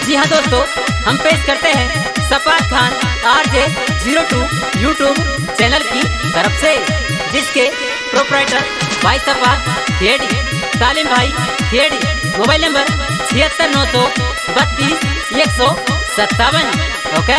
जी हाँ दोस्तों, हम पेश करते हैं सफात खान RJ02 यूट्यूब चैनल की तरफ से, जिसके प्रोप्राइटर भाई सफात खेड़ी, तालिम भाई खेड़ी। Mobile number 76923157। ओके।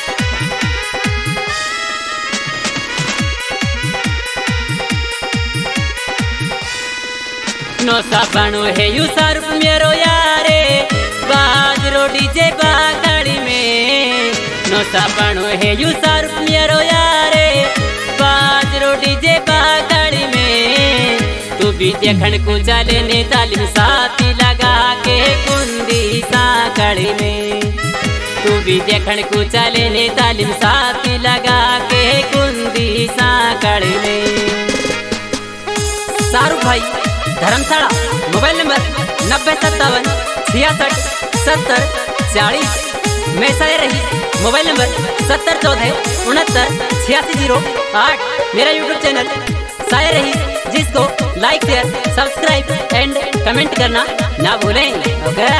नो साबणो है यू सारूप मेरो यारे, बाजरो डीजे बागड़ी में। नो साबणो है यू सारूप मेरो यारे, बाजरो डीजे बागड़ी में। तू भी देखण को चले ने तालिम साथी लगा के कुंदी साकड़ी में। तू भी देखण को चले ने तालिम साथी लगा के कुंदी साकड़ी में। शाहरुख भाई धर्मशाला, मोबाइल नंबर 9057667040। मैं शायर रही, मोबाइल नंबर 7014698608। मेरा यूट्यूब चैनल शायर रही, जिसको like share subscribe and comment करना ना भूलें। ओके।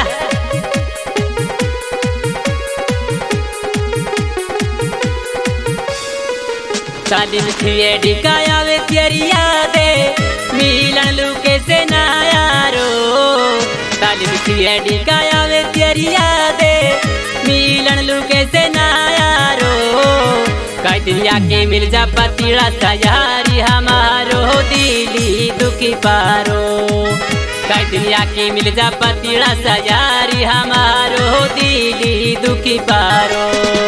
तालिम खेड़ी का आवे तेरी यादे, मिलन लुके से ना यारो। तालिम खेड़ी का आवे तेरी यादे, मिलन लुके से ना यारो। कई दिन आके मिल जा पतीड़ा सा यारी हमारो, दिली दुखी पारो। कई दिन आके मिल जा पतीड़ा सा यारी हमारो, दिली दुखी पारो।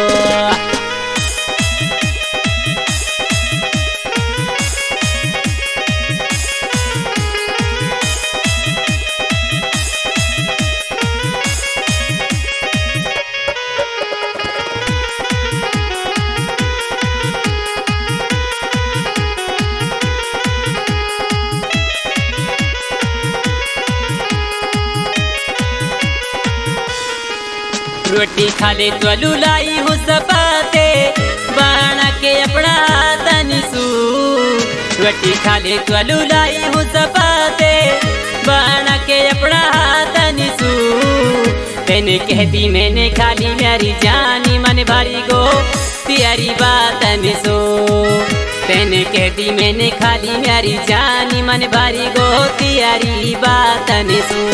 रोटी खा ले तो लुलाई हूँ सपाते, बना के अपना तनिसू। रोटी खा ले तो लुलाई हूँ सपाते, बना के अपना तनिसू। तेने कहती मैंने खाली मेरी जानी मन भारी गो तेरी बात निसो। तेने कहती मैंने खाली मेरी जानी मन भारी गो तेरी बात निसो।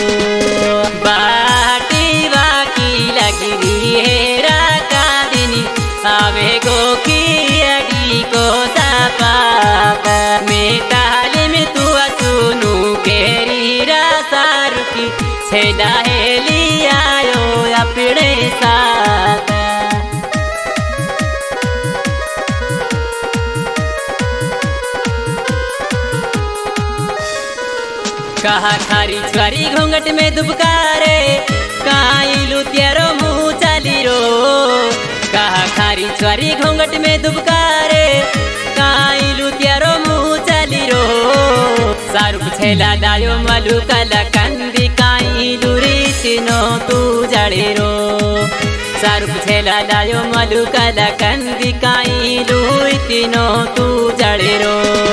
बाटी बाकी लगी हेरा का दिनी आवे गो की अड़ी को सपाप में। तालिम तू सुनू केरी रासारू की छेदा है लियायो अपने साथ। कहा खारी छुआरी घूंघट में दुबकारे, काइलू तेरो मुँह चली रो। कहा खारी छुआरी घूंघट में दुबकारे, काइलू तेरो मुँह चली रो। शाहरुख छेला दायो मलू कला कंदी, काइलू रीतिनो तू जड़े रो। शाहरुख छेला दायो मलू कला कंदी, काइलू रीतिनो तू जड़े रो।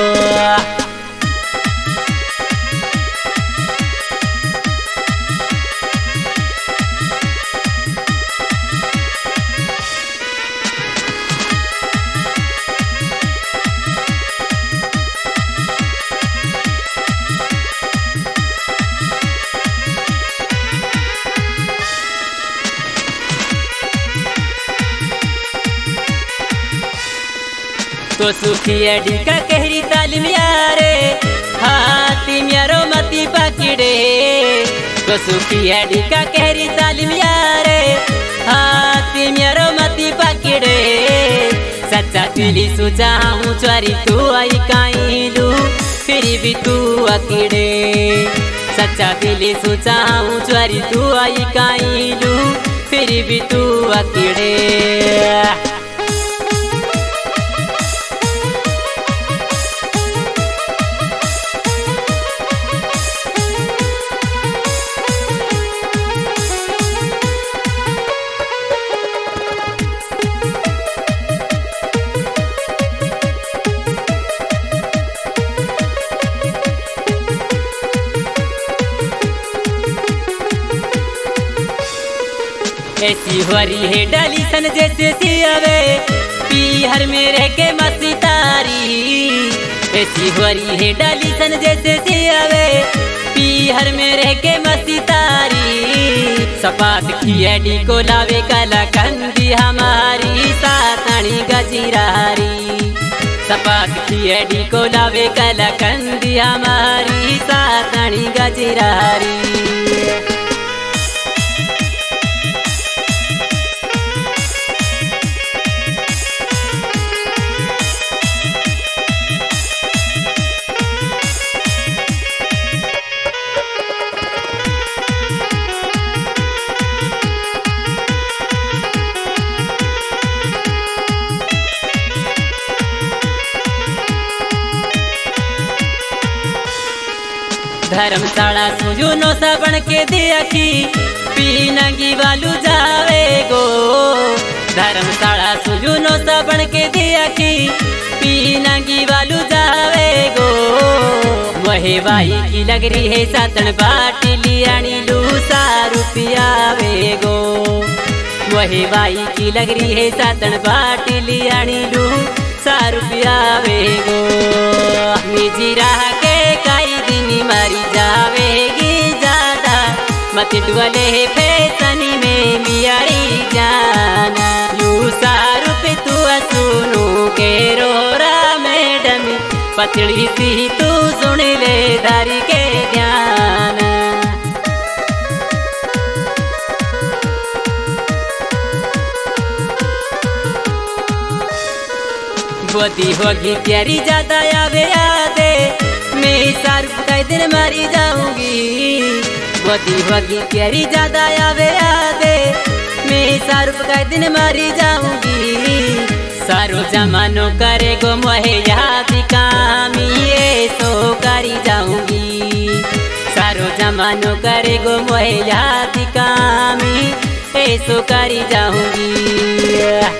तो सुखिया ढीका कहरी तालिम यारे, हाथी म्यारो मती पकड़े। तो सुखिया ढीका कहरी तालिम यारे, हाथी म्यारो मती पकड़े। सच्चा दिली सोचा हूँ चोरी तू आई काइलू, फिर भी तू अकेड़े। सच्चा दिली सोचा हूँ चोरी तू आई काइलू, फिर भी तू अकेड़े। ऐसी हरी है डाली सन जैसे सियावे पीहर में रह के मस्ती तारी। ऐसी हरी है डाली सन जैसे सियावे पीहर में रह के मस्ती तारी। सपात खियडी को लावे काला कंदी हमारी सातनी गजरारी। सपात खियडी को लावे काला कंदी हमारी सातनी गजरारी। धर्मशाला सुजुनो सबन के दिया की पीनगी वालू जावे गो। धर्मशाला सुजुनो सबन के दिया की पीनगी वालू जावे गो। वही बाई की लग रही है सातन बाटी लियानी लू 100 रुपया वे गो। वही बाई की लग रही है सातन बाटी लियानी लू 100 रुपया वे गो। निजी राह के कई दिन मरी जावेगी ज्यादा मत डुअले फैसनी में मियारी जाना। लू 100 रुपये तू सुनू के रोरा मैडम पतली सी तू सुन ले दारी के ध्यान। गोदी होगी प्यारी ज्यादा आवे यादे मैं 100 रुपये दिन मरी जाऊंगी। गोदी होगी प्यारी ज्यादा आवे यादे मैं 100 रुपये दिन मरी जाऊंगी। सारो जमानो करे गो मोहे याद कामी ऐसो करी जाऊंगी। सारो जमानो करे गो मोहे याद कामी ऐसो करी जाऊंगी।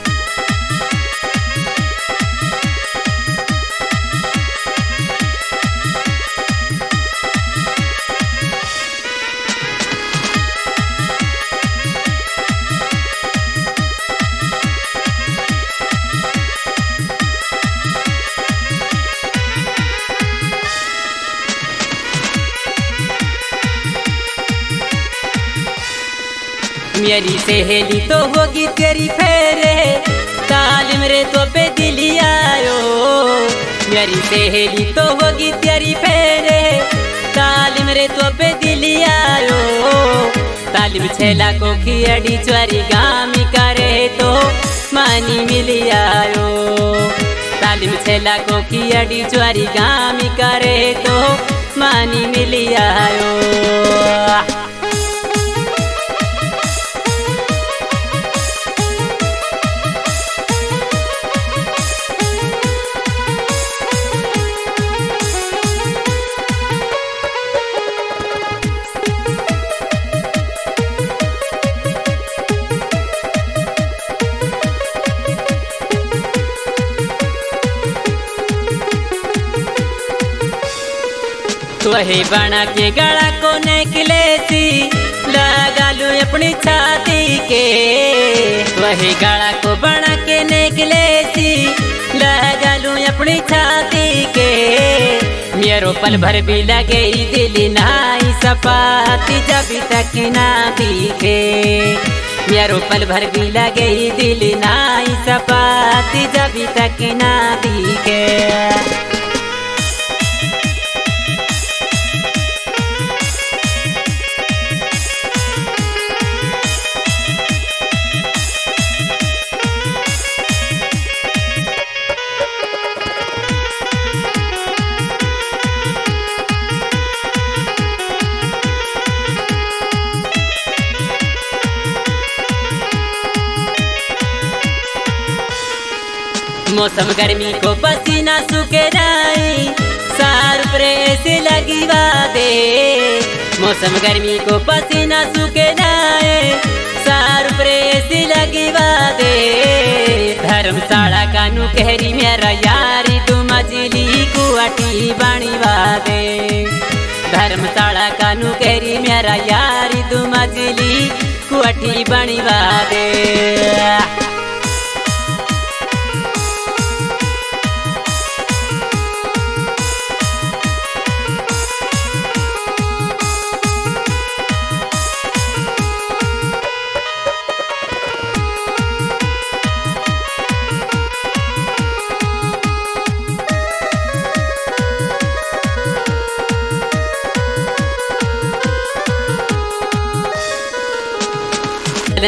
मेरी सहेली तो होगी तेरी फेरे तालिम रे तो पे दिली आयो। मेरी सहेली तो होगी तेरी फेरे तालिम रे तो पे दिली आयो। तालिम छेला को खियडी चोरी गामी करे तो मानी मिली आयो। तालिम छेला को खियडी चोरी गामी करे तो मानी मिली आयो। वही बना के गला को निकले सी लगा लू अपनी छाती के। वही गला को बना के निकले सी लगा लू अपनी छाती के। मेरो पल भर भी लगे दिल नाई सपाती जब तक ना दिखे। मेरो पल भर भी लगे दिल नाई सपाती जब तक ना दिखे। मौसम गर्मी को पसीना सूखे जाए सार प्रेस लगी वादे। मौसम गर्मी को पसीना सूखे जाए सार प्रेस लगी वादे। धर्मशाला कानू कहरी मेरा यारी तू मजली कुआटी बाणी वादे। धर्मशाला कानू कहरी मेरा यारी तू मजली कोठी बणवा दे।